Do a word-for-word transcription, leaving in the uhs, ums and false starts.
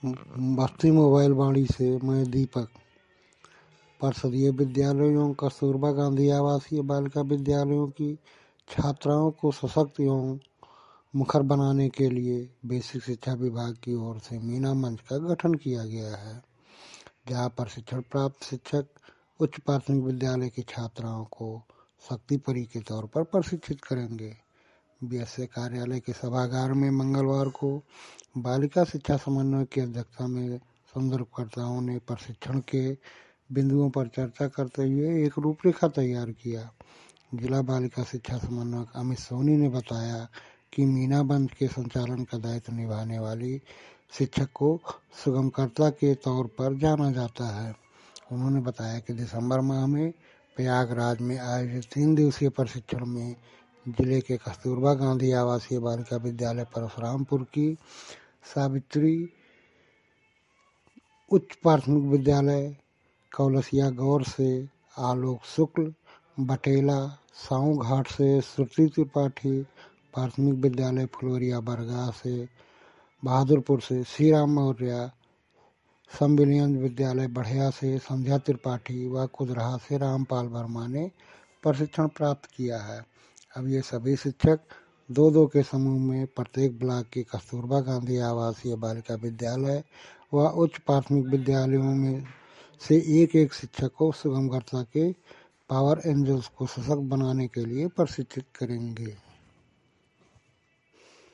बस्ती mobile वाणी से मैं दीपक। परिषदीय विद्यालयों, कस्तूरबा गांधी आवासीय बालिका विद्यालयों की छात्राओं को सशक्त एवं मुखर बनाने के लिए बेसिक शिक्षा विभाग की ओर से मीना मंच का गठन किया गया है, जहां प्रशिक्षण प्राप्त शिक्षक उच्च प्राथमिक विद्यालय की छात्राओं को शक्ति परी के तौर पर प्रशिक्षित करेंगे। बीएसए कार्यालय के सभागार में मंगलवार को बालिका शिक्षा समन्वय की अध्यक्षता में संदर्भकर्ताओं ने प्रशिक्षण के बिंदुओं पर चर्चा करते हुए एक रूपरेखा तैयार किया। जिला बालिका शिक्षा समन्वयक अमित सोनी ने बताया कि मीना मंच के संचालन का दायित्व निभाने वाली शिक्षक को सुगमकर्ता के तौर पर जाना जाता है। उन्होंने बताया कि दिसंबर माह में प्रयागराज में आयोजित तीन दिवसीय प्रशिक्षण में जिले के कस्तूरबा गांधी आवासीय बालिका विद्यालय परशुरामपुर की सावित्री उच्च प्राथमिक विद्यालय कौलसिया गौर से आलोक शुक्ल, बटेला साऊ घाट से श्रुति त्रिपाठी, प्राथमिक विद्यालय फुलवरिया बरगाह से बहादुरपुर से श्री राम मौर्य, संविलियन विद्यालय बढ़िया से संध्या त्रिपाठी व कुदरहा से रामपाल वर्मा ने प्रशिक्षण प्राप्त किया है। अब ये सभी शिक्षक दो दो के समूह में प्रत्येक ब्लॉक के कस्तूरबा गांधी आवासीय बालिका विद्यालय व उच्च प्राथमिक विद्यालयों में से एक एक शिक्षक को सुगमकर्ता के पावर एंजल्स को सशक्त बनाने के लिए प्रशिक्षित करेंगे।